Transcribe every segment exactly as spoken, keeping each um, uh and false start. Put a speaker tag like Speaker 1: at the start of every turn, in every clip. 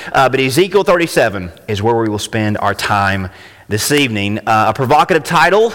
Speaker 1: uh, but Ezekiel thirty-seven is where we will spend our time this evening. Uh, a provocative title,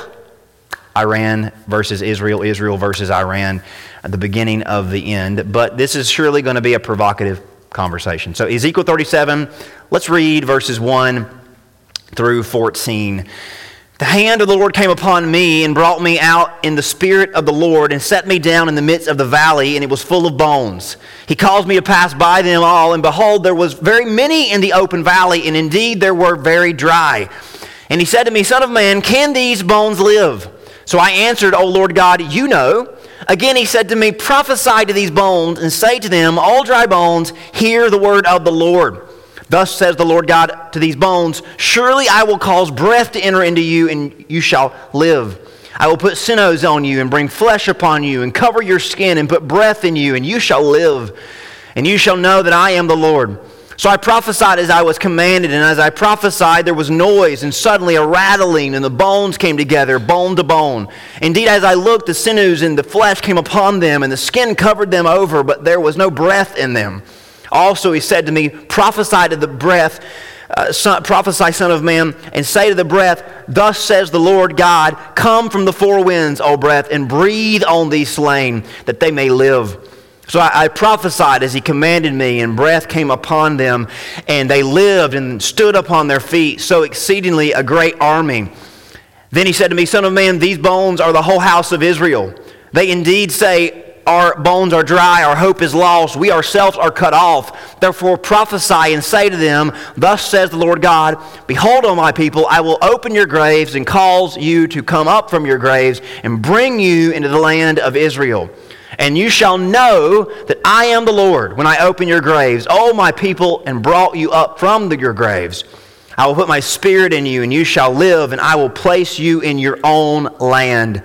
Speaker 1: Iran versus Israel, Israel versus Iran, at the beginning of the end. But this is surely going to be a provocative conversation. So Ezekiel thirty-seven, let's read verses one through fourteen. The hand of the Lord came upon me and brought me out in the spirit of the Lord and set me down in the midst of the valley, and it was full of bones. He caused me to pass by them all, and behold, there was very many in the open valley, and indeed they were very dry. And he said to me, Son of man, can these bones live? So I answered, O Lord God, you know. Again he said to me, prophesy to these bones and say to them, all dry bones, hear the word of the Lord. Thus says the Lord God to these bones, surely I will cause breath to enter into you, and you shall live. I will put sinews on you and bring flesh upon you and cover your skin and put breath in you, and you shall live. And you shall know that I am the Lord. So I prophesied as I was commanded, and as I prophesied there was noise, and suddenly a rattling, and the bones came together, bone to bone. Indeed, as I looked, the sinews and the flesh came upon them, and the skin covered them over, but there was no breath in them. Also he said to me, prophesy to the breath, uh, son, prophesy, son of man, and say to the breath, thus says the Lord God, come from the four winds, O breath, and breathe on these slain, that they may live. So I, I prophesied as he commanded me, and breath came upon them, and they lived and stood upon their feet, so exceedingly a great army. Then he said to me, Son of man, these bones are the whole house of Israel. They indeed say, our bones are dry, our hope is lost, we ourselves are cut off. Therefore prophesy and say to them, thus says the Lord God, behold, O my people, I will open your graves and cause you to come up from your graves and bring you into the land of Israel. And you shall know that I am the Lord when I open your graves, O my people, and brought you up from the, your graves. I will put my spirit in you, and you shall live, and I will place you in your own land.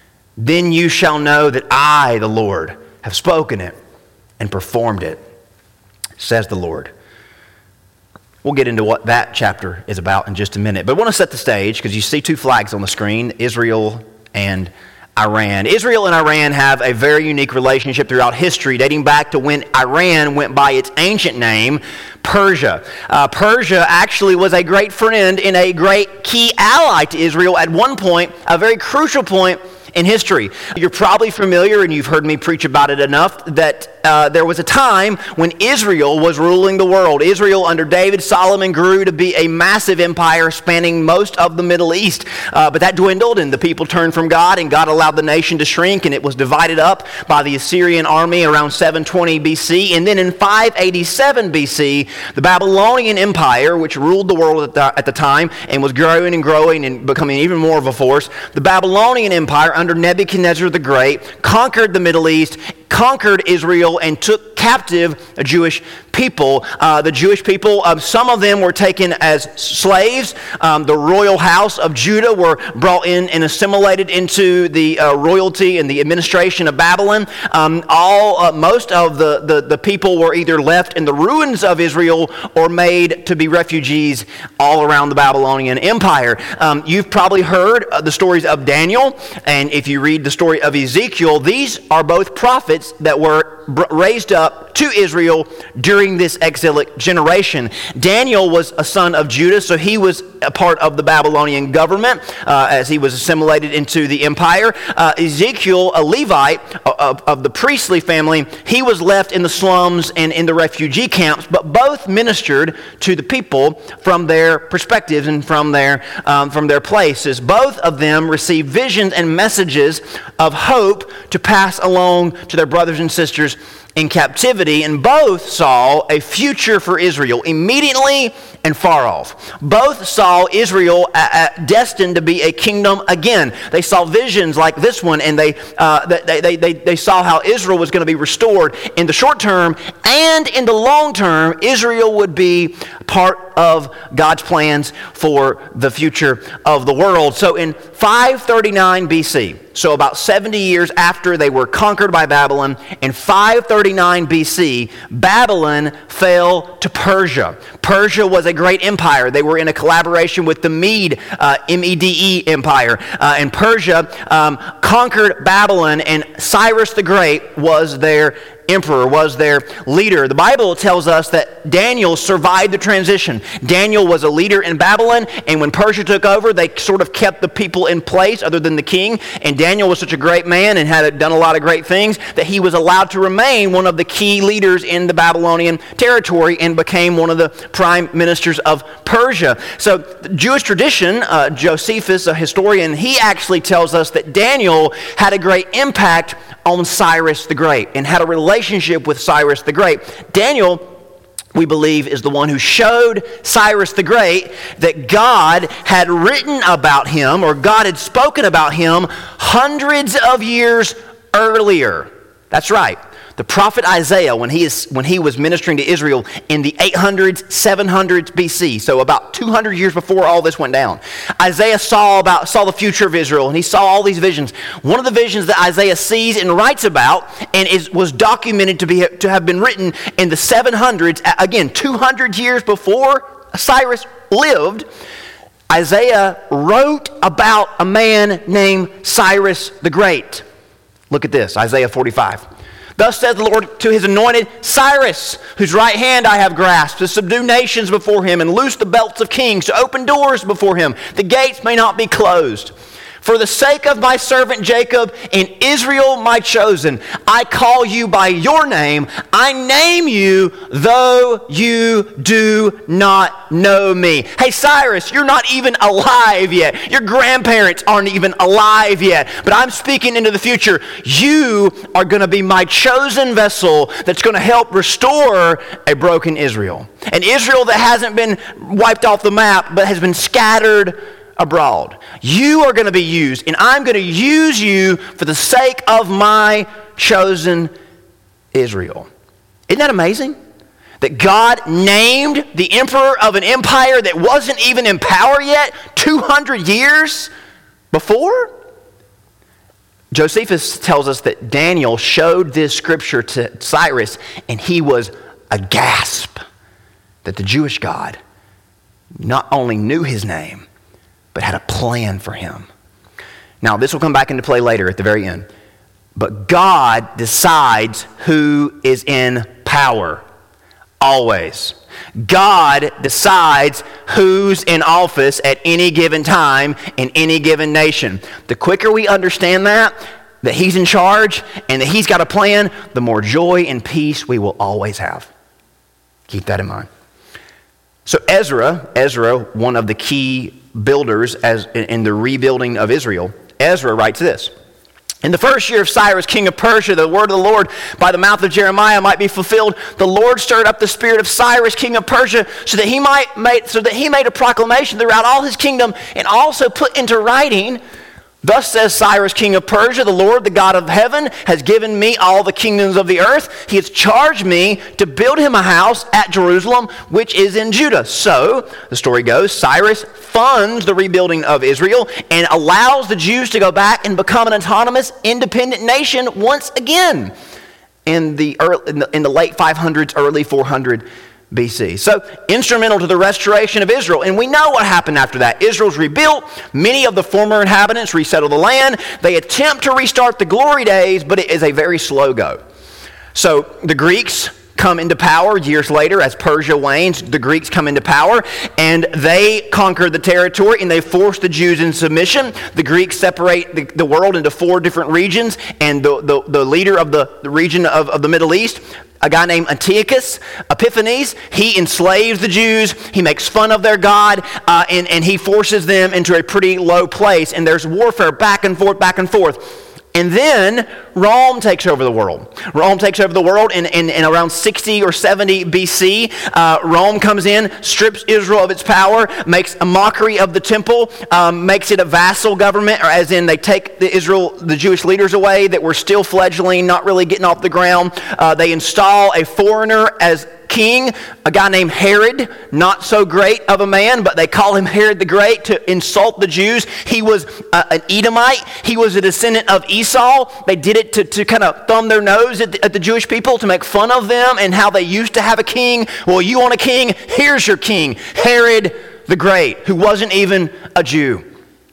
Speaker 1: Then you shall know that I, the Lord, have spoken it and performed it, says the Lord. We'll get into what that chapter is about in just a minute. But I want to set the stage because you see two flags on the screen, Israel and Iran. Israel and Iran have a very unique relationship throughout history, dating back to when Iran went by its ancient name, Persia. Uh, Persia actually was a great friend and a great key ally to Israel at one point, a very crucial point in history. You're probably familiar, and you've heard me preach about it enough, that uh, there was a time when Israel was ruling the world. Israel under David Solomon grew to be a massive empire spanning most of the Middle East. Uh, but that dwindled, and the people turned from God, and God allowed the nation to shrink, and it was divided up by the Assyrian army around seven twenty B C. And then in five eighty-seven B C, the Babylonian Empire, which ruled the world at the, at the time and was growing and growing and becoming even more of a force, the Babylonian Empire under Nebuchadnezzar the Great conquered the Middle East, conquered Israel, and took captive a Jewish people. Uh, the Jewish people, um, some of them were taken as slaves. Um, the royal house of Judah were brought in and assimilated into the uh, royalty and the administration of Babylon. Um, all, uh, most of the, the, the people were either left in the ruins of Israel or made to be refugees all around the Babylonian Empire. Um, you've probably heard uh, the stories of Daniel, and if you read the story of Ezekiel, these are both prophets that were raised up to Israel during this exilic generation. Daniel was a son of Judah, so he was a part of the Babylonian government uh, as he was assimilated into the empire. Uh, Ezekiel, a Levite of, of the priestly family, he was left in the slums and in the refugee camps, but both ministered to the people from their perspectives and from their, um, from their places. Both of them received visions and messages of hope to pass along to their brothers and sisters in captivity, and both saw a future for Israel immediately and far off. Both saw Israel uh, uh, destined to be a kingdom again. They saw visions like this one, and they, uh, they, they, they, they saw how Israel was going to be restored in the short term, and in the long term, Israel would be part of God's plans for the future of the world. So in five thirty-nine B C, so about seventy years after they were conquered by Babylon, in five thirty-nine B C, Babylon fell to Persia. Persia was a great empire. They were in a collaboration with the Mede, uh, M E D E Empire. Uh, and Persia um, conquered Babylon, and Cyrus the Great was their emperor, was their leader. The Bible tells us that Daniel survived the transition. Daniel was a leader in Babylon, and when Persia took over, they sort of kept the people in place other than the king. And Daniel was such a great man and had done a lot of great things that he was allowed to remain one of the key leaders in the Babylonian territory and became one of the prime ministers of Persia. So the Jewish tradition, uh, Josephus, a historian, he actually tells us that Daniel had a great impact on Cyrus the Great and had a relationship with Cyrus the Great. Daniel, we believe, is the one who showed Cyrus the Great that God had written about him, or God had spoken about him hundreds of years earlier. That's right. The prophet Isaiah, when he, is, when he was ministering to Israel in the eight hundreds, seven hundreds B C, so about two hundred years before all this went down, Isaiah saw about saw the future of Israel, and he saw all these visions. One of the visions that Isaiah sees and writes about and is, was documented to, be, to have been written in the seven hundreds, again, two hundred years before Cyrus lived, Isaiah wrote about a man named Cyrus the Great. Look at this, Isaiah forty-five. Thus says the Lord to his anointed Cyrus, whose right hand I have grasped, to subdue nations before him and loose the belts of kings, to open doors before him. The gates may not be closed. For the sake of my servant Jacob and Israel my chosen, I call you by your name. I name you, though you do not know me. Hey, Cyrus, you're not even alive yet. Your grandparents aren't even alive yet. But I'm speaking into the future. You are going to be my chosen vessel that's going to help restore a broken Israel. An Israel that hasn't been wiped off the map, but has been scattered abroad. You are going to be used, and I'm going to use you for the sake of my chosen Israel. Isn't that amazing? That God named the emperor of an empire that wasn't even in power yet two hundred years before? Josephus tells us that Daniel showed this scripture to Cyrus, and he was aghast that the Jewish God not only knew his name, but had a plan for him. Now, this will come back into play later at the very end. But God decides who is in power, always. God decides who's in office at any given time in any given nation. The quicker we understand that, that he's in charge and that he's got a plan, the more joy and peace we will always have. Keep that in mind. So Ezra, Ezra, one of the key builders as in the rebuilding of Israel, Ezra writes this. In the first year of Cyrus, king of Persia, the word of the Lord by the mouth of Jeremiah might be fulfilled. The Lord stirred up the spirit of Cyrus, king of Persia, so that he might make, so that he made a proclamation throughout all his kingdom, and also put into writing, thus says Cyrus, king of Persia, the Lord, the God of heaven, has given me all the kingdoms of the earth. He has charged me to build him a house at Jerusalem, which is in Judah. So, the story goes, Cyrus funds the rebuilding of Israel and allows the Jews to go back and become an autonomous, independent nation once again in the, early, in the, in the late five hundreds, early four hundred B C. So, instrumental to the restoration of Israel. And we know what happened after that. Israel's rebuilt. Many of the former inhabitants resettle the land. They attempt to restart the glory days, but it is a very slow go. So, the Greeks come into power years later as Persia wanes. The Greeks come into power, and they conquer the territory, and they force the Jews in submission. The Greeks separate the, the world into four different regions, and the, the, the leader of the, the region of, of the Middle East, a guy named Antiochus Epiphanes, he enslaves the Jews, he makes fun of their God, uh, and, and he forces them into a pretty low place, and there's warfare back and forth, back and forth. And then Rome takes over the world. Rome takes over the world in, in, in around sixty or seventy B C. Uh, Rome comes in, strips Israel of its power, makes a mockery of the temple, um, makes it a vassal government, or as in they take the Israel, the Jewish leaders away that were still fledgling, not really getting off the ground. Uh, they install a foreigner as king, a guy named Herod, not so great of a man, but they call him Herod the Great to insult the Jews. He was uh, an Edomite. He was a descendant of Esau. They did it to, to kind of thumb their nose at the, at the Jewish people, to make fun of them and how they used to have a king. Well, you want a king? Here's your king, Herod the Great, who wasn't even a Jew.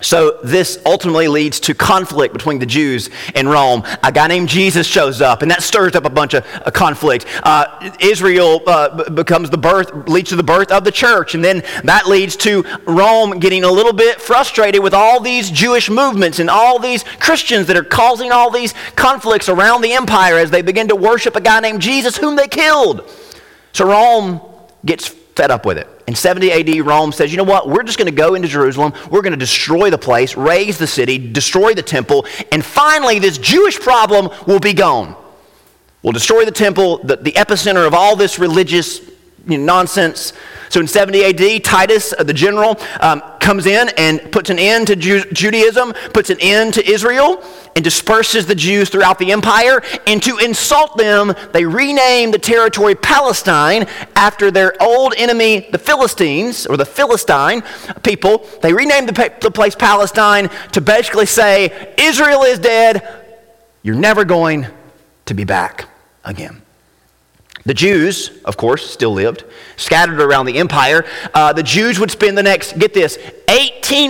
Speaker 1: So this ultimately leads to conflict between the Jews and Rome. A guy named Jesus shows up, and that stirs up a bunch of uh, conflict. Uh, Israel uh, b- becomes the birth, leads to the birth of the church, and then that leads to Rome getting a little bit frustrated with all these Jewish movements and all these Christians that are causing all these conflicts around the empire as they begin to worship a guy named Jesus whom they killed. So Rome gets fed up with it. In seventy A D, Rome says, you know what, we're just going to go into Jerusalem, we're going to destroy the place, raze the city, destroy the temple, and finally this Jewish problem will be gone. We'll destroy the temple, the, the epicenter of all this religious you know, nonsense. So in seventy A D, Titus, uh, the general, um, comes in and puts an end to Ju- Judaism, puts an end to Israel, and disperses the Jews throughout the empire. And to insult them, they rename the territory Palestine after their old enemy, the Philistines, or the Philistine people. They renamed the, pa- the place Palestine to basically say, Israel is dead, you're never going to be back again. The Jews, of course, still lived, scattered around the empire. Uh, the Jews would spend the next, get this, eighteen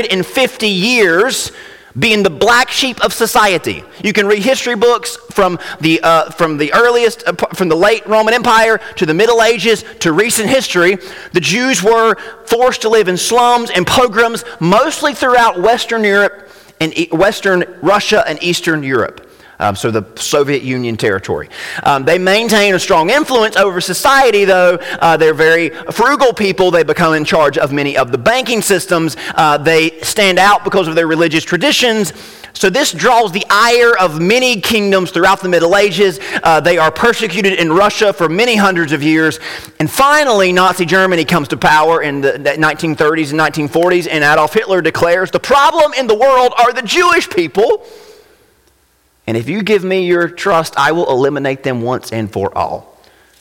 Speaker 1: fifty years being the black sheep of society. You can read history books from the uh, from the earliest, uh, from the late Roman Empire to the Middle Ages to recent history. The Jews were forced to live in slums and pogroms, mostly throughout Western Europe and e- Western Russia and Eastern Europe. Um, so the Soviet Union territory. Um, they maintain a strong influence over society, though. Uh, they're very frugal people. They become in charge of many of the banking systems. Uh, they stand out because of their religious traditions. So this draws the ire of many kingdoms throughout the Middle Ages. Uh, they are persecuted in Russia for many hundreds of years. And finally, Nazi Germany comes to power in the nineteen thirties and nineteen forties, and Adolf Hitler declares, the problem in the world are the Jewish people. And if you give me your trust, I will eliminate them once and for all.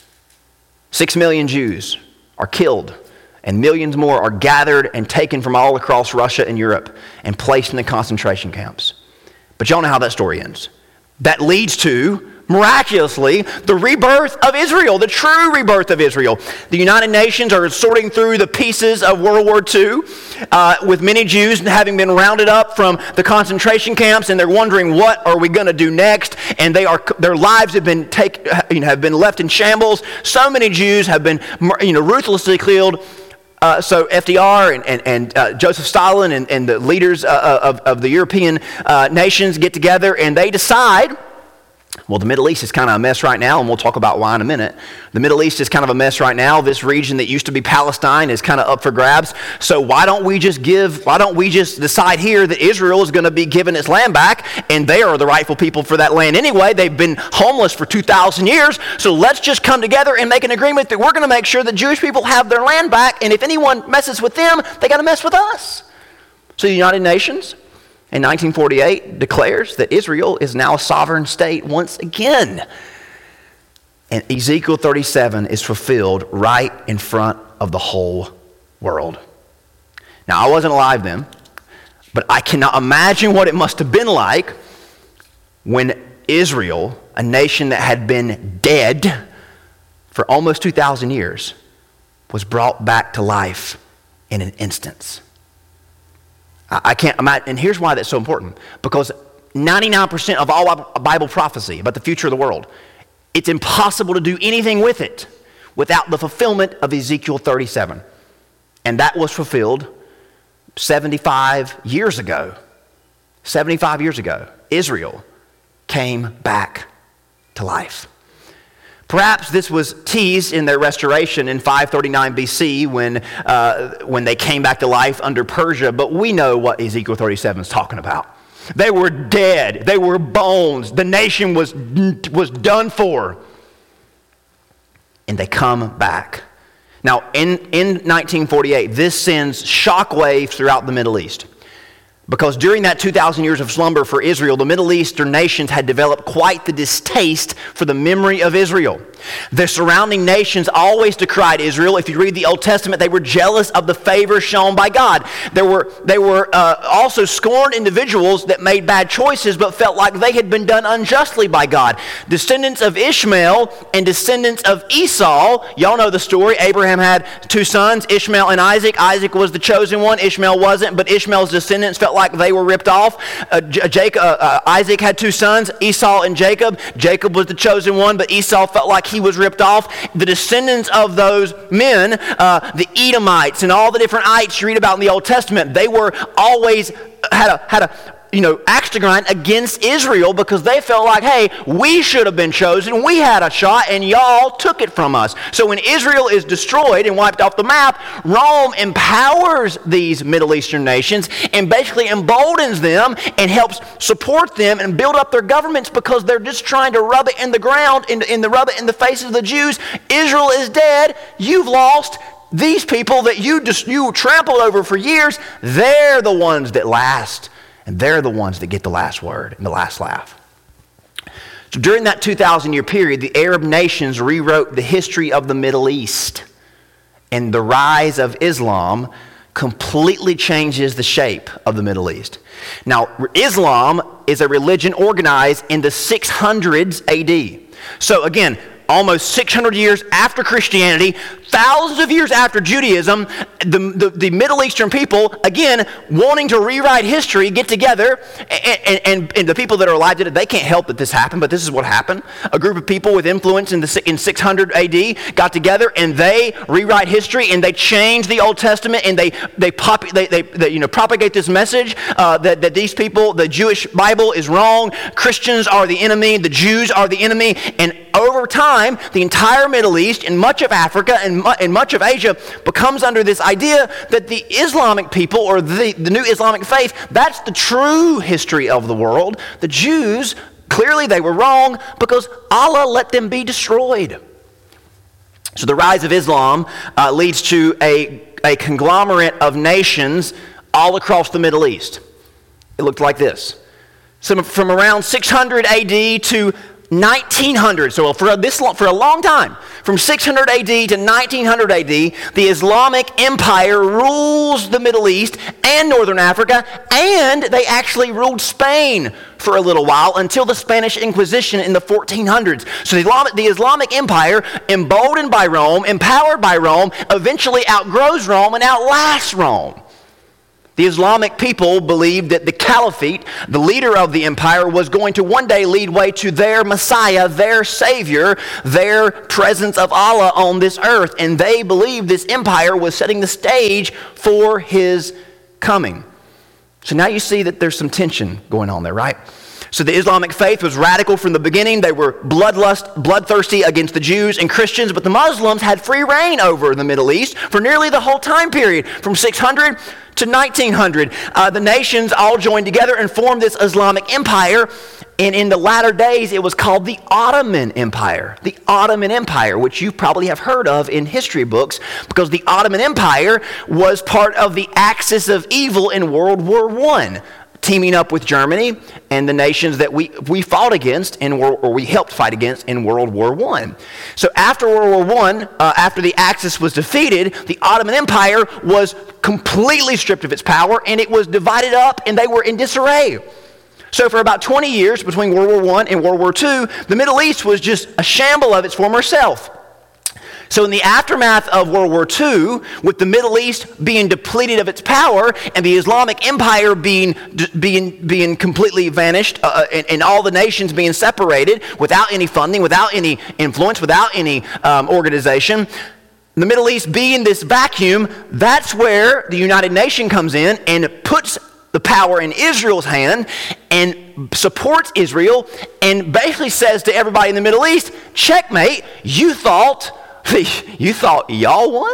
Speaker 1: Six million Jews are killed, and millions more are gathered and taken from all across Russia and Europe and placed in the concentration camps. But y'all know how that story ends. That leads to, miraculously, the rebirth of Israel, the true rebirth of Israel. The United Nations are sorting through the pieces of World War Two, uh, with many Jews having been rounded up from the concentration camps, and they're wondering, what are we going to do next? And they are their lives have been take, you know, have been left in shambles. So many Jews have been, you know, ruthlessly killed. Uh, so F D R and, and, and uh, Joseph Stalin and, and the leaders uh, of, of the European uh, nations get together, and they decide, well, the Middle East is kind of a mess right now, and we'll talk about why in a minute. The Middle East is kind of a mess right now. This region that used to be Palestine is kind of up for grabs. So why don't we just give, why don't we just decide here that Israel is going to be given its land back, and they are the rightful people for that land anyway. They've been homeless for two thousand years. So let's just come together and make an agreement that we're going to make sure that Jewish people have their land back, and if anyone messes with them, they got to mess with us. So the United Nations in nineteen forty-eight declares that Israel is now a sovereign state once again. And Ezekiel thirty-seven is fulfilled right in front of the whole world. Now, I wasn't alive then, but I cannot imagine what it must have been like when Israel, a nation that had been dead for almost two thousand years, was brought back to life in an instant. I can't imagine, and here's why that's so important. Because ninety-nine percent of all Bible prophecy about the future of the world, it's impossible to do anything with it without the fulfillment of Ezekiel thirty-seven. And that was fulfilled seventy-five years ago. seventy-five years ago, Israel came back to life. Perhaps this was teased in their restoration in five thirty-nine B C when, uh, when they came back to life under Persia, but we know what Ezekiel thirty-seven is talking about. They were dead. They were bones. The nation was, was done for. And they come back. Now, in, in nineteen forty-eight, this sends shockwaves throughout the Middle East. Because during that two thousand years of slumber for Israel, the Middle Eastern nations had developed quite the distaste for the memory of Israel. The surrounding nations always decried Israel. If you read the Old Testament, they were jealous of the favor shown by God. There were, they were uh, also scorned individuals that made bad choices but felt like they had been done unjustly by God. Descendants of Ishmael and descendants of Esau, y'all know the story. Abraham had two sons, Ishmael and Isaac. Isaac was the chosen one. Ishmael wasn't, but Ishmael's descendants felt like they were ripped off. Uh, Jacob, uh, uh, Isaac had two sons, Esau and Jacob. Jacob was the chosen one, but Esau felt like he was ripped off. The descendants of those men, uh, the Edomites and all the different ites you read about in the Old Testament, they were always had a had a you know, axe to grind against Israel because they felt like, hey, we should have been chosen, we had a shot, and y'all took it from us. So when Israel is destroyed and wiped off the map, Rome empowers these Middle Eastern nations and basically emboldens them and helps support them and build up their governments because they're just trying to rub it in the ground, in, in the rub it in the faces of the Jews. Israel is dead, you've lost. These people that you just you trampled over for years, they're the ones that last. And they're the ones that get the last word and the last laugh. So during that two thousand year period, the Arab nations rewrote the history of the Middle East. And the rise of Islam completely changes the shape of the Middle East. Now, Islam is a religion organized in the six hundreds A D. So again, almost six hundred years after Christianity, thousands of years after Judaism, the, the, the Middle Eastern people, again, wanting to rewrite history, get together, and, and, and the people that are alive today, they can't help that this happened, but this is what happened. A group of people with influence in, the, in six hundred A D got together, and they rewrite history, and they change the Old Testament, and they they, pop, they, they, they you know propagate this message uh, that, that these people, the Jewish Bible is wrong, Christians are the enemy, the Jews are the enemy, and over time, the entire Middle East and much of Africa and, mu- and much of Asia becomes under this idea that the Islamic people or the, the new Islamic faith, that's the true history of the world. The Jews, clearly they were wrong because Allah let them be destroyed. So the rise of Islam uh, leads to a, a conglomerate of nations all across the Middle East. It looked like this. So from around six hundred A D to nineteen hundred, so for this long, for a long time, from six hundred A D to nineteen hundred A D, the Islamic Empire rules the Middle East and Northern Africa, and they actually ruled Spain for a little while until the Spanish Inquisition in the fourteen hundreds. So the Islamic, the Islamic Empire, emboldened by Rome, empowered by Rome, eventually outgrows Rome and outlasts Rome. The Islamic people believed that the caliphate, the leader of the empire, was going to one day lead way to their Messiah, their Savior, their presence of Allah on this earth. And they believed this empire was setting the stage for his coming. So now you see that there's some tension going on there, right? So the Islamic faith was radical from the beginning. They were bloodlust, bloodthirsty against the Jews and Christians, but the Muslims had free reign over the Middle East for nearly the whole time period, from six hundred to nineteen hundred. Uh, the nations all joined together and formed this Islamic empire, and in the latter days it was called the Ottoman Empire. The Ottoman Empire, which you probably have heard of in history books, because the Ottoman Empire was part of the axis of evil in World War One. Teaming up with Germany and the nations that we, we fought against in World, or we helped fight against in World War One. So after World War One, uh, after the Axis was defeated, the Ottoman Empire was completely stripped of its power, and it was divided up, and they were in disarray. So for about twenty years between World War One and World War Two, the Middle East was just a shamble of its former self. So in the aftermath of World War Two, with the Middle East being depleted of its power and the Islamic Empire being being being completely vanished, uh, and, and all the nations being separated without any funding, without any influence, without any um, organization, the Middle East being this vacuum, that's where the United Nations comes in and puts the power in Israel's hand and supports Israel and basically says to everybody in the Middle East, checkmate, you thought... You thought y'all won?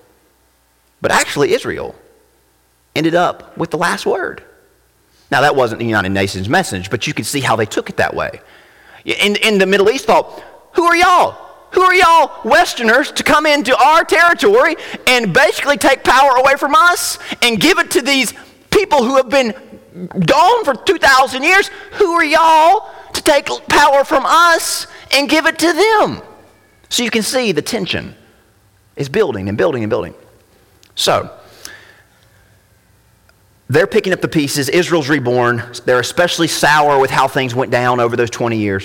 Speaker 1: But actually Israel ended up with the last word. Now that wasn't the United Nations message, but you could see how they took it that way. In, in the Middle East thought, who are y'all? Who are y'all Westerners to come into our territory and basically take power away from us and give it to these people who have been gone for two thousand years. Who are y'all to take power from us and give it to them? So you can see the tension is building and building and building. So, they're picking up the pieces. Israel's reborn. They're especially sour with how things went down over those twenty years.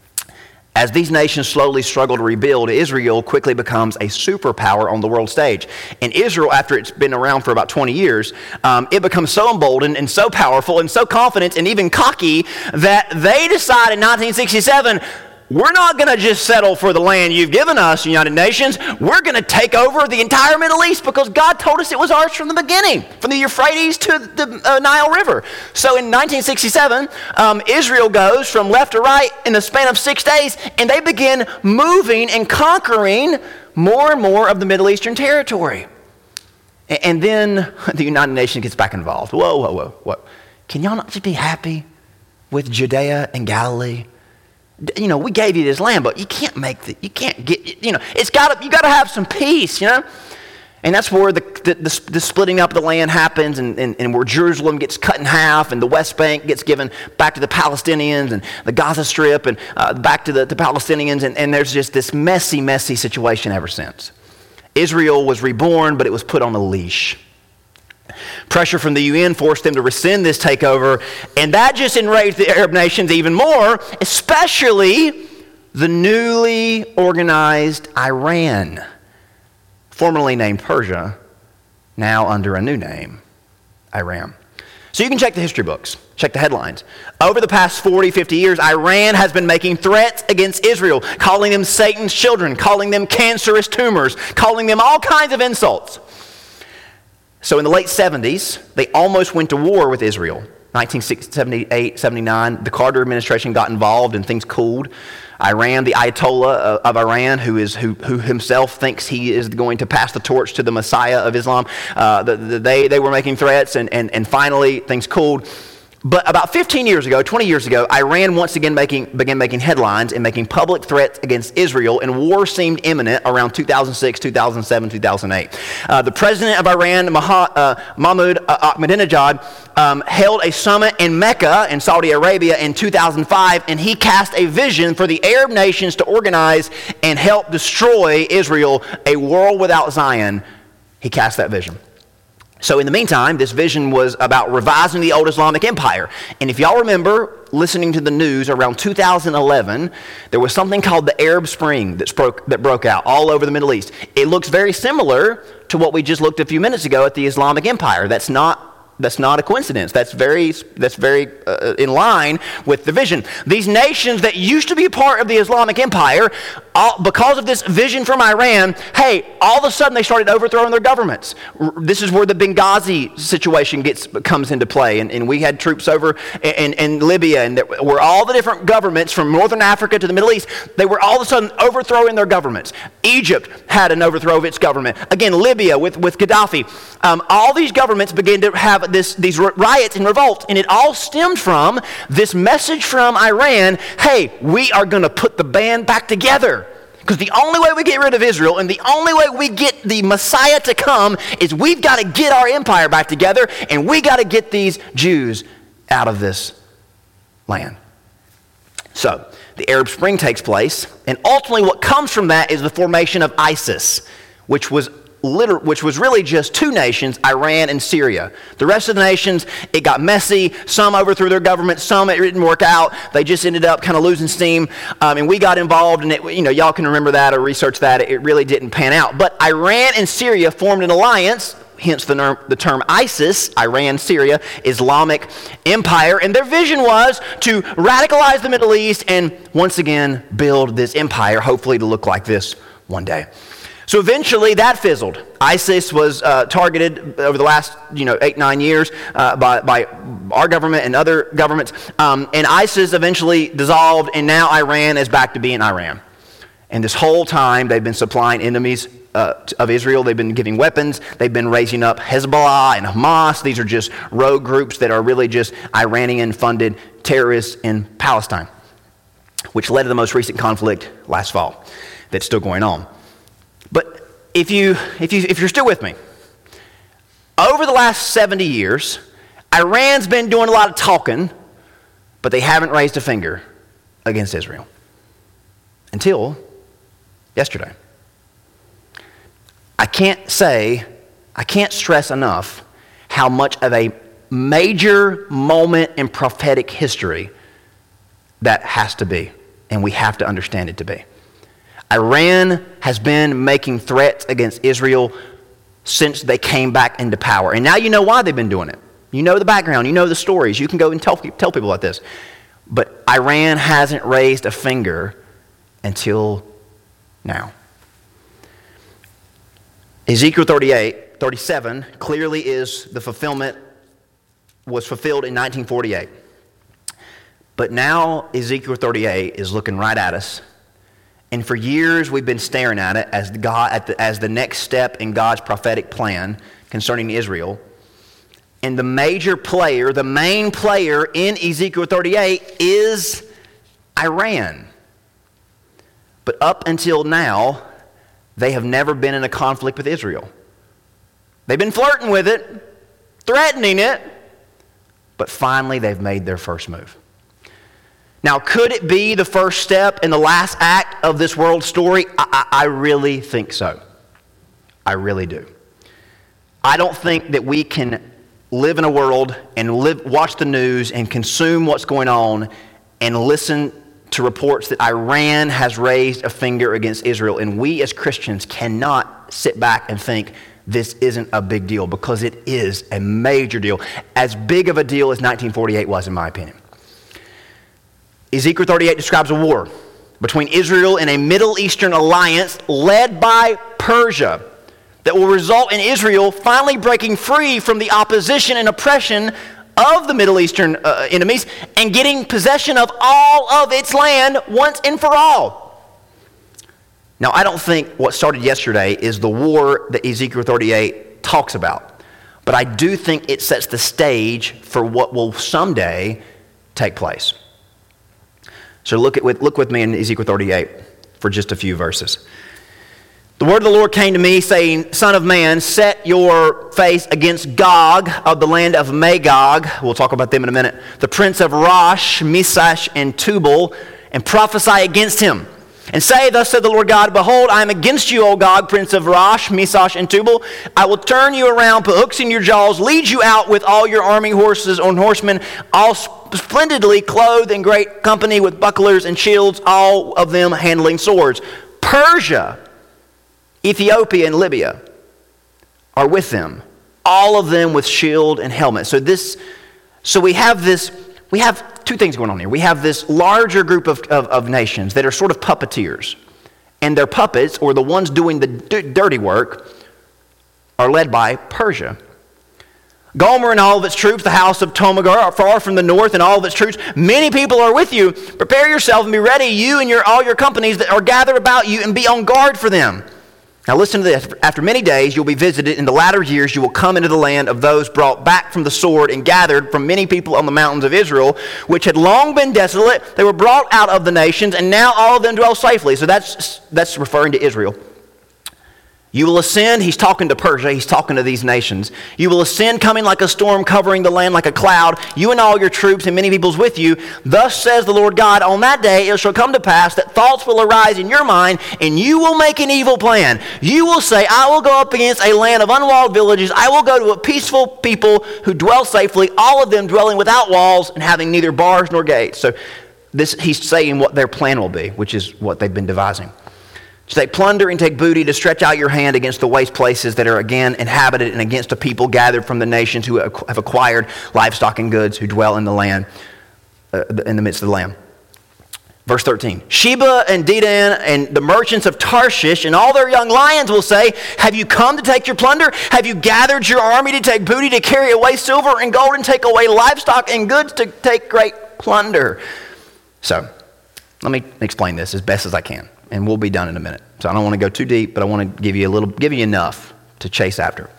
Speaker 1: As these nations slowly struggle to rebuild, Israel quickly becomes a superpower on the world stage. And Israel, after it's been around for about twenty years, um, it becomes so emboldened and so powerful and so confident and even cocky that they decide in nineteen sixty-seven, we're not going to just settle for the land you've given us, United Nations. We're going to take over the entire Middle East because God told us it was ours from the beginning, from the Euphrates to the uh, Nile River. So in nineteen sixty-seven, um, Israel goes from left to right in the span of six days, and they begin moving and conquering more and more of the Middle Eastern territory. And, and then the United Nations gets back involved. Whoa, whoa, whoa, whoa. Can y'all not just be happy with Judea and Galilee? You know, we gave you this land, but you can't make the, you can't get, you know, it's got to, you got to have some peace, you know? And that's where the the, the, the splitting up of the land happens, and, and, and where Jerusalem gets cut in half, and the West Bank gets given back to the Palestinians, and the Gaza Strip, and uh, back to the, the Palestinians, and, and there's just this messy, messy situation ever since. Israel was reborn, but it was put on a leash. Pressure from the U N forced them to rescind this takeover, and that just enraged the Arab nations even more, especially the newly organized Iran, formerly named Persia, now under a new name, Iran. So you can check the history books, check the headlines. Over the past forty, fifty years, Iran has been making threats against Israel, calling them Satan's children, calling them cancerous tumors, calling them all kinds of insults. So in the late seventies, they almost went to war with Israel. nineteen seventy-eight, seventy-nine, the Carter administration got involved and things cooled. Iran, the Ayatollah of Iran, who is who, who himself thinks he is going to pass the torch to the Messiah of Islam, uh, the, the, they, they were making threats, and, and, and finally things cooled. But about fifteen years ago, twenty years ago, Iran once again making, began making headlines and making public threats against Israel, and war seemed imminent around two thousand six, two thousand seven, two thousand eight. Uh, the president of Iran, Mah- uh, Mahmoud uh, Ahmadinejad, um, held a summit in Mecca in Saudi Arabia in two thousand five, and he cast a vision for the Arab nations to organize and help destroy Israel, a world without Zion. He cast that vision. So in the meantime, this vision was about revising the old Islamic empire. And if y'all remember listening to the news around two thousand eleven, there was something called the Arab Spring that broke, that broke out all over the Middle East. It looks very similar to what we just looked at a few minutes ago at the Islamic empire. That's not That's not a coincidence. That's very, that's very uh, in line with the vision. These nations that used to be a part of the Islamic Empire, all, because of this vision from Iran, hey, all of a sudden they started overthrowing their governments. This is where the Benghazi situation gets comes into play. And, and we had troops over in, in Libya, and there were all the different governments from Northern Africa to the Middle East. They were all of a sudden overthrowing their governments. Egypt had an overthrow of its government. Again, Libya with, with Gaddafi. Um, all these governments began to have This, these riots and revolts, and it all stemmed from this message from Iran, hey, we are going to put the band back together. Because the only way we get rid of Israel and the only way we get the Messiah to come is we've got to get our empire back together, and we got to get these Jews out of this land. So, the Arab Spring takes place, and ultimately what comes from that is the formation of ISIS, which was Liter- which was really just two nations, Iran and Syria. The rest of the nations, it got messy. Some overthrew their government. Some it didn't work out. They just ended up kind of losing steam. Um, and we got involved, and it, you know, y'all can remember that or research that. It really didn't pan out. But Iran and Syria formed an alliance, hence the, ner- the term ISIS, Iran, Syria, Islamic Empire. And their vision was to radicalize the Middle East and once again build this empire, hopefully to look like this one day. So eventually that fizzled. ISIS was uh, targeted over the last, you know, eight, nine years uh, by, by our government and other governments. Um, and ISIS eventually dissolved, and now Iran is back to being Iran. And this whole time they've been supplying enemies uh, of Israel. They've been giving weapons. They've been raising up Hezbollah and Hamas. These are just rogue groups that are really just Iranian-funded terrorists in Palestine, which led to the most recent conflict last fall that's still going on. But if you, if you, if you're still with me, over the last seventy years, Iran's been doing a lot of talking, but they haven't raised a finger against Israel until yesterday. I can't say, I can't stress enough how much of a major moment in prophetic history that has to be, and we have to understand it to be. Iran has been making threats against Israel since they came back into power. And now you know why they've been doing it. You know the background. You know the stories. You can go and tell, tell people about this. But Iran hasn't raised a finger until now. Ezekiel thirty-eight, thirty-seven clearly is the fulfillment, was fulfilled in nineteen forty-eight. But now Ezekiel thirty-eight is looking right at us. And for years we've been staring at it as, God, at the, as the next step in God's prophetic plan concerning Israel. And the major player, the main player in Ezekiel thirty-eight is Iran. But up until now, they have never been in a conflict with Israel. They've been flirting with it, threatening it, but finally they've made their first move. Now, could it be the first step in the last act of this world story? I, I, I really think so. I really do. I don't think that we can live in a world and live, watch the news and consume what's going on and listen to reports that Iran has raised a finger against Israel, and we as Christians cannot sit back and think this isn't a big deal, because it is a major deal. As big of a deal as nineteen forty-eight was, in my opinion. Ezekiel thirty-eight describes a war between Israel and a Middle Eastern alliance led by Persia that will result in Israel finally breaking free from the opposition and oppression of the Middle Eastern uh, enemies and getting possession of all of its land once and for all. Now, I don't think what started yesterday is the war that Ezekiel thirty-eight talks about, but I do think it sets the stage for what will someday take place. So look, at, look with me in Ezekiel thirty-eight for just a few verses. The word of the Lord came to me, saying, Son of man, set your face against Gog of the land of Magog. We'll talk about them in a minute. The prince of Rosh, Misash, and Tubal, and prophesy against him. And say, Thus said the Lord God, Behold, I am against you, O Gog, prince of Rosh, Misash, and Tubal. I will turn you around, put hooks in your jaws, lead you out with all your army horses on horsemen, all splendidly clothed in great company with bucklers and shields, all of them handling swords. Persia, Ethiopia, and Libya are with them, all of them with shield and helmet. So this, so we have this, we have two things going on here. We have this larger group of, of, of nations that are sort of puppeteers, and their puppets, or the ones doing the d- dirty work, are led by Persia. Gomer and all of its troops, the house of Tomagar, are far from the north, and all of its troops. Many people are with you. Prepare yourself and be ready, you and your all your companies that are gathered about you, and be on guard for them. Now listen to this. After many days you'll be visited. In the latter years you will come into the land of those brought back from the sword and gathered from many people on the mountains of Israel, which had long been desolate. They were brought out of the nations, and now all of them dwell safely. So that's that's referring to Israel. You will ascend, he's talking to Persia, he's talking to these nations. You will ascend coming like a storm, covering the land like a cloud, you and all your troops and many peoples with you. Thus says the Lord God, on that day it shall come to pass that thoughts will arise in your mind, and you will make an evil plan. You will say, I will go up against a land of unwalled villages. I will go to a peaceful people who dwell safely, all of them dwelling without walls and having neither bars nor gates. So this, he's saying what their plan will be, which is what they've been devising. To take plunder and take booty, to stretch out your hand against the waste places that are again inhabited, and against a people gathered from the nations who have acquired livestock and goods, who dwell in the land, uh, in the midst of the land. Verse thirteen, Sheba and Dedan and the merchants of Tarshish and all their young lions will say, have you come to take your plunder? Have you gathered your army to take booty, to carry away silver and gold, and take away livestock and goods, to take great plunder? So, let me explain this as best as I can, and we'll be done in a minute. So I don't want to go too deep, but I want to give you a little, give you enough to chase after.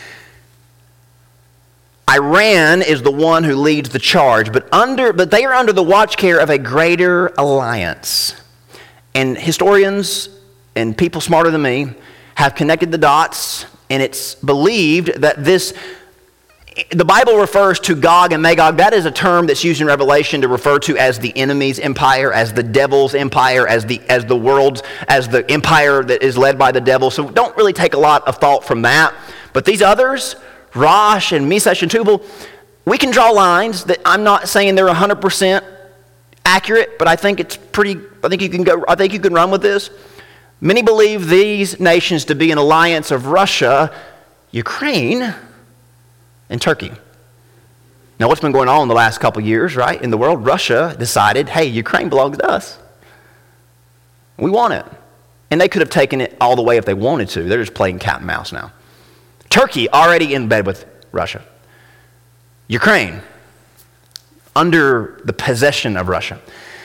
Speaker 1: Iran is the one who leads the charge, but under, but they are under the watch care of a greater alliance. And historians and people smarter than me have connected the dots, and it's believed that this the Bible refers to Gog and Magog. That is a term that's used in Revelation to refer to as the enemy's empire, as the devil's empire, as the as the world's, as the empire that is led by the devil. So don't really take a lot of thought from that. But these others, Rosh and Meshach and Tubal, we can draw lines that I'm not saying they're one hundred percent accurate, but I think it's pretty, I think you can go, I think you can run with this. Many believe these nations to be an alliance of Russia, Ukraine, and Turkey. Now, what's been going on in the last couple years, right, in the world? Russia decided, hey, Ukraine belongs to us. We want it. And they could have taken it all the way if they wanted to. They're just playing cat and mouse now. Turkey, already in bed with Russia. Ukraine, under the possession of Russia.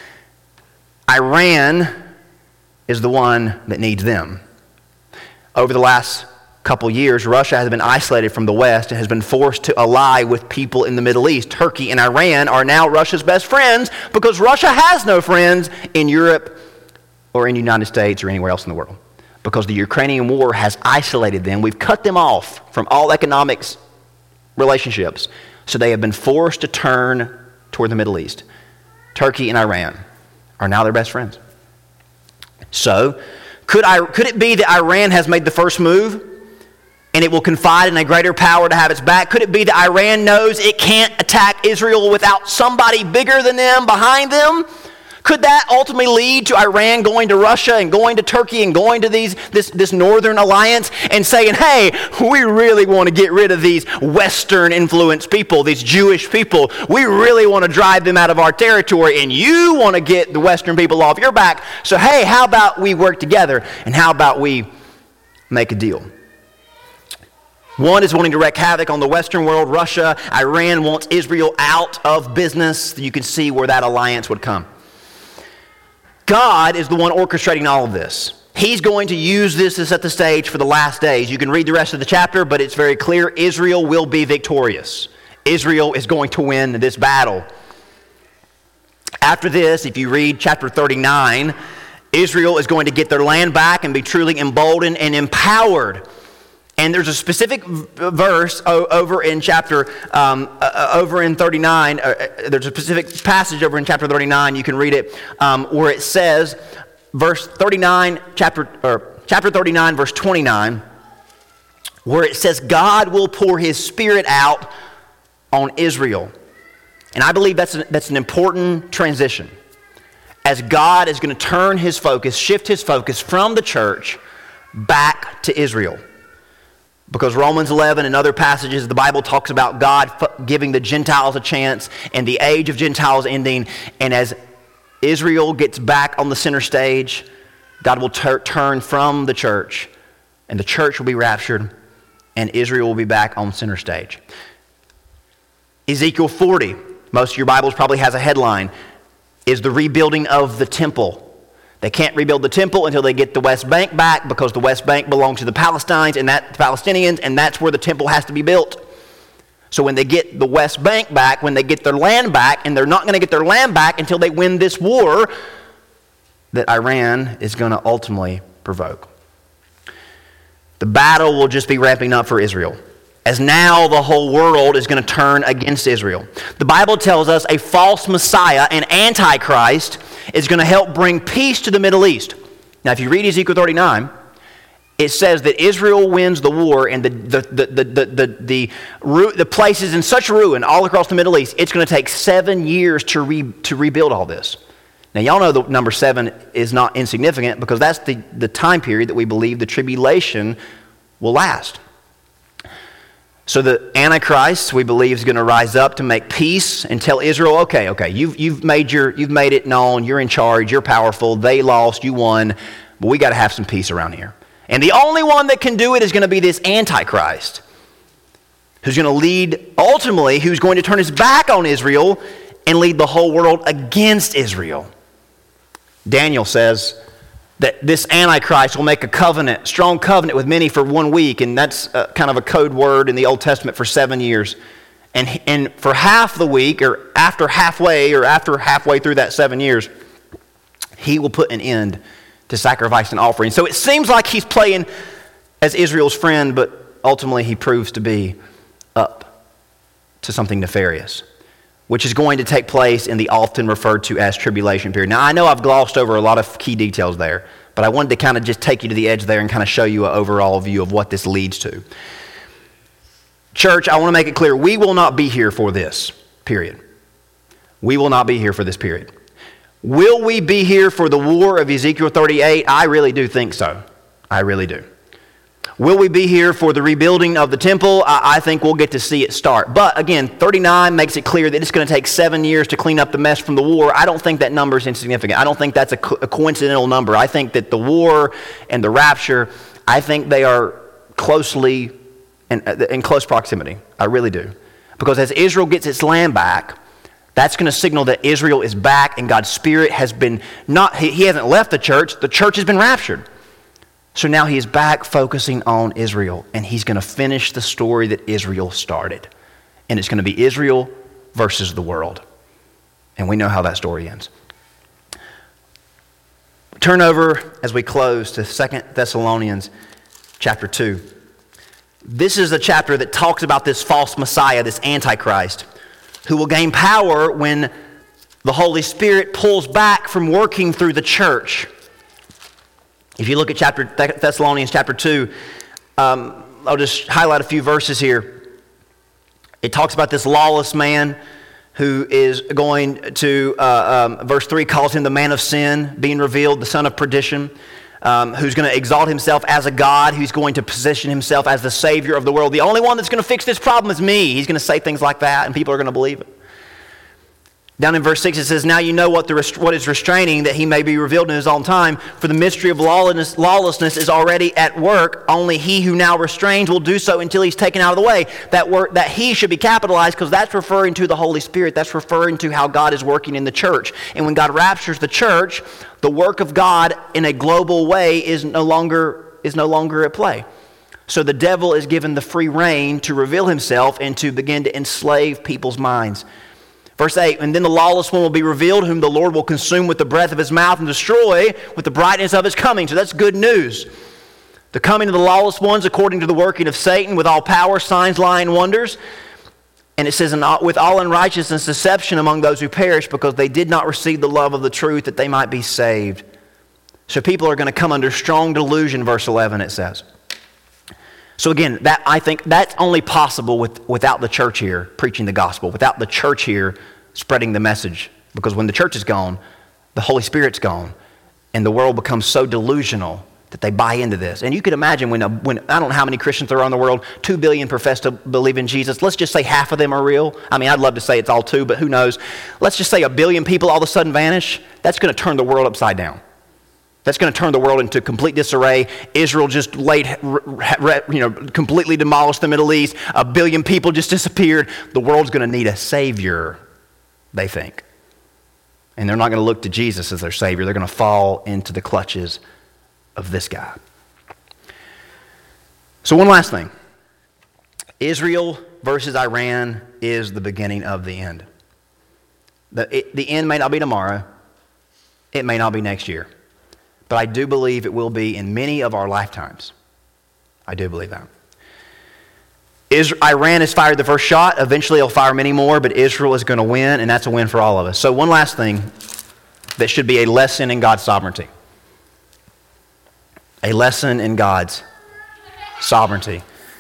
Speaker 1: Iran is the one that needs them. Over the last couple years, Russia has been isolated from the West and has been forced to ally with people in the Middle East. Turkey and Iran are now Russia's best friends because Russia has no friends in Europe or in the United States or anywhere else in the world. Because the Ukrainian war has isolated them. We've cut them off from all economics relationships. So they have been forced to turn toward the Middle East. Turkey and Iran are now their best friends. So, could I, could it be that Iran has made the first move and it will confide in a greater power to have its back? Could it be that Iran knows it can't attack Israel without somebody bigger than them behind them? Could that ultimately lead to Iran going to Russia and going to Turkey and going to these this, this northern alliance and saying, hey, we really want to get rid of these Western influenced people, these Jewish people. We really want to drive them out of our territory, and you want to get the Western people off your back. So, hey, how about we work together, and how about we make a deal? One is wanting to wreak havoc on the Western world, Russia. Iran wants Israel out of business. You can see where that alliance would come. God is the one orchestrating all of this. He's going to use this to set the stage for the last days. You can read the rest of the chapter, but it's very clear Israel will be victorious. Israel is going to win this battle. After this, if you read chapter thirty-nine, Israel is going to get their land back and be truly emboldened and empowered. And there's a specific verse over in chapter, um, uh, over in thirty-nine, uh, there's a specific passage over in chapter thirty-nine, you can read it, um, where it says, verse thirty-nine, chapter, or chapter thirty-nine, verse twenty-nine, where it says, God will pour His Spirit out on Israel. And I believe that's an, that's an important transition. As God is going to turn His focus, shift His focus from the church back to Israel. Because Romans eleven and other passages, the Bible talks about God giving the Gentiles a chance and the age of Gentiles ending. And as Israel gets back on the center stage, God will ter- turn from the church, and the church will be raptured, and Israel will be back on center stage. Ezekiel forty, most of your Bibles probably has a headline, is the rebuilding of the temple. They can't rebuild the temple until they get the West Bank back, because the West Bank belongs to the Palestinians and that the Palestinians, and that's where the temple has to be built. So when they get the West Bank back, when they get their land back, and they're not going to get their land back until they win this war that Iran is going to ultimately provoke. The battle will just be ramping up for Israel, as now the whole world is going to turn against Israel. The Bible tells us a false Messiah, an Antichrist, is going to help bring peace to the Middle East. Now, if you read Ezekiel thirty-nine, it says that Israel wins the war, and the the the the the, the, the, the, the place is in such ruin all across the Middle East, it's going to take seven years to re, to rebuild all this. Now, y'all know the number seven is not insignificant, because that's the, the time period that we believe the tribulation will last. So the Antichrist, we believe, is going to rise up to make peace and tell Israel, okay, okay, you've you've made your you've made it known, you're in charge, you're powerful, they lost, you won, but we got to have some peace around here. And the only one that can do it is going to be this Antichrist, who's going to lead, ultimately, who's going to turn his back on Israel and lead the whole world against Israel. Daniel says that this Antichrist will make a covenant, strong covenant with many for one week, and that's uh, kind of a code word in the Old Testament for seven years. And, and for half the week, or after halfway, or after halfway through that seven years, he will put an end to sacrifice and offering. So it seems like he's playing as Israel's friend, but ultimately he proves to be up to something nefarious, which is going to take place in the often referred to as tribulation period. Now, I know I've glossed over a lot of key details there, but I wanted to kind of just take you to the edge there and kind of show you an overall view of what this leads to. Church, I want to make it clear, we will not be here for this, period. We will not be here for this period. Will we be here for the war of Ezekiel thirty-eight? I really do think so. I really do. Will we be here for the rebuilding of the temple? I, I think we'll get to see it start. But again, thirty-nine makes it clear that it's going to take seven years to clean up the mess from the war. I don't think that number is insignificant. I don't think that's a, co- a coincidental number. I think that the war and the rapture, I think they are closely in, in close proximity. I really do. Because as Israel gets its land back, that's going to signal that Israel is back and God's Spirit has been not, he, he hasn't left the church, the church has been raptured. So now he is back focusing on Israel, and he's going to finish the story that Israel started. And it's going to be Israel versus the world. And we know how that story ends. Turn over as we close to Second Thessalonians chapter two. This is a chapter that talks about this false Messiah, this Antichrist, who will gain power when the Holy Spirit pulls back from working through the church. If you look at chapter Thessalonians chapter two, um, I'll just highlight a few verses here. It talks about this lawless man who is going to, uh, um, verse three calls him the man of sin, being revealed, the son of perdition, um, who's going to exalt himself as a God, who's going to position himself as the Savior of the world. The only one that's going to fix this problem is me. He's going to say things like that, and people are going to believe it. Down in verse six, it says, now you know what, the rest- what is restraining, that he may be revealed in his own time. For the mystery of lawlessness, lawlessness is already at work. Only he who now restrains will do so until he's taken out of the way. That word, that he should be capitalized because that's referring to the Holy Spirit. That's referring to how God is working in the church. And when God raptures the church, the work of God in a global way is no longer, is no longer at play. So the devil is given the free rein to reveal himself and to begin to enslave people's minds. Verse eight, and then the lawless one will be revealed, whom the Lord will consume with the breath of his mouth and destroy with the brightness of his coming. So that's good news. The coming of the lawless ones according to the working of Satan with all power, signs, lying, wonders. And it says, with all unrighteousness, deception among those who perish because they did not receive the love of the truth that they might be saved. So people are going to come under strong delusion, verse eleven it says. So again, that I think that's only possible with, without the church here preaching the gospel, without the church here spreading the message. Because when the church is gone, the Holy Spirit's gone, and the world becomes so delusional that they buy into this. And you could imagine when, a, when I don't know how many Christians there are in the world, two billion profess to believe in Jesus. Let's just say half of them are real. I mean, I'd love to say it's all two, but who knows? Let's just say a billion people all of a sudden vanish. That's going to turn the world upside down. That's going to turn the world into complete disarray. Israel just laid, you know, completely demolished the Middle East. A billion people just disappeared. The world's going to need a Savior, they think. And they're not going to look to Jesus as their Savior. They're going to fall into the clutches of this guy. So one last thing. Israel versus Iran is the beginning of the end. The, it, the end may not be tomorrow. It may not be next year. But I do believe it will be in many of our lifetimes. I do believe that. Israel, Iran has fired the first shot. Eventually he'll fire many more, but Israel is going to win, and that's a win for all of us. So one last thing that should be a lesson in God's sovereignty. A lesson in God's sovereignty.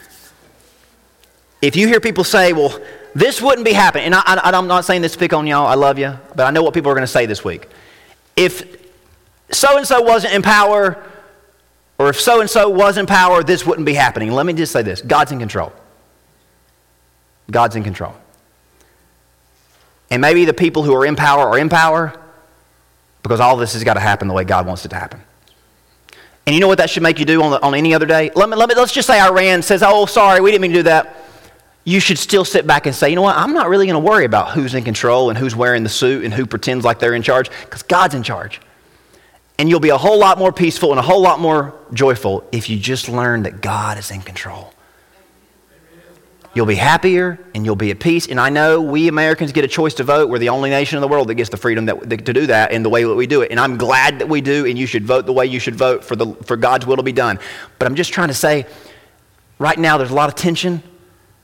Speaker 1: If you hear people say, well, this wouldn't be happening, and I, I, I'm not saying this to pick on y'all, I love you, but I know what people are going to say this week. If so-and-so wasn't in power, or if so-and-so was in power, this wouldn't be happening. Let me just say this. God's in control. God's in control. And maybe the people who are in power are in power because all this has got to happen the way God wants it to happen. And you know what that should make you do on, the, on any other day? Let me, let me, let's just say Iran says, oh, sorry, we didn't mean to do that. You should still sit back and say, you know what, I'm not really going to worry about who's in control and who's wearing the suit and who pretends like they're in charge because God's in charge. And you'll be a whole lot more peaceful and a whole lot more joyful if you just learn that God is in control. You'll be happier and you'll be at peace. And I know we Americans get a choice to vote. We're the only nation in the world that gets the freedom that, to do that in the way that we do it. And I'm glad that we do, and you should vote the way you should vote for, the, for God's will to be done. But I'm just trying to say, right now there's a lot of tension,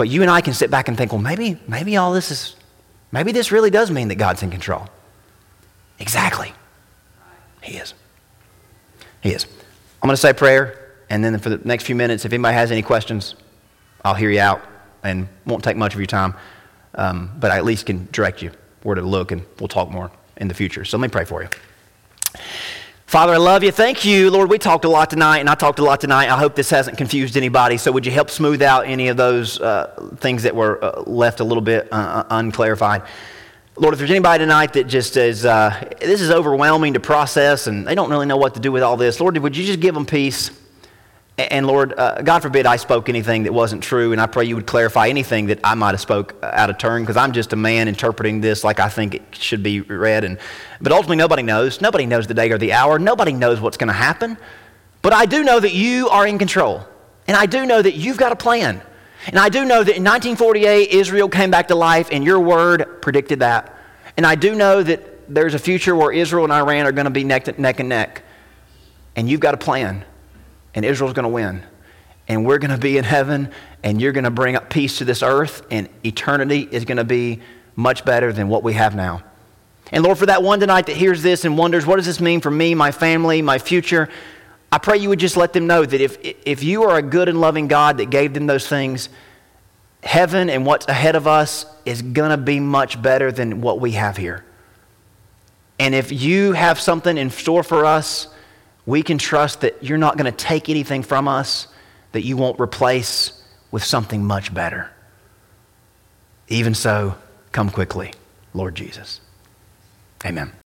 Speaker 1: But you and I can sit back and think, well, maybe, maybe all this is, maybe this really does mean that God's in control. Exactly. He is. He is. I'm going to say a prayer, and then for the next few minutes, if anybody has any questions, I'll hear you out and won't take much of your time, um, but I at least can direct you where to look, and we'll talk more in the future. So let me pray for you. Father, I love you. Thank you, Lord. We talked a lot tonight, and I talked a lot tonight. I hope this hasn't confused anybody. So would you help smooth out any of those uh, things that were uh, left a little bit uh, unclarified? Lord, if there's anybody tonight that just is, uh, this is overwhelming to process, and they don't really know what to do with all this, Lord, would you just give them peace? And Lord, uh, God forbid I spoke anything that wasn't true, and I pray you would clarify anything that I might have spoke out of turn, because I'm just a man interpreting this like I think it should be read. And but ultimately, nobody knows. Nobody knows the day or the hour. Nobody knows what's going to happen. But I do know that you are in control, and I do know that you've got a plan. And I do know that in nineteen forty-eight, Israel came back to life, and your word predicted that. And I do know that there's a future where Israel and Iran are going to be neck, to, neck and neck, and you've got a plan. And Israel's going to win. And we're going to be in heaven, and you're going to bring up peace to this earth, and eternity is going to be much better than what we have now. And Lord, for that one tonight that hears this and wonders, what does this mean for me, my family, my future? I pray you would just let them know that if, if you are a good and loving God that gave them those things, heaven and what's ahead of us is going to be much better than what we have here. And if you have something in store for us, we can trust that you're not going to take anything from us that you won't replace with something much better. Even so, come quickly, Lord Jesus. Amen.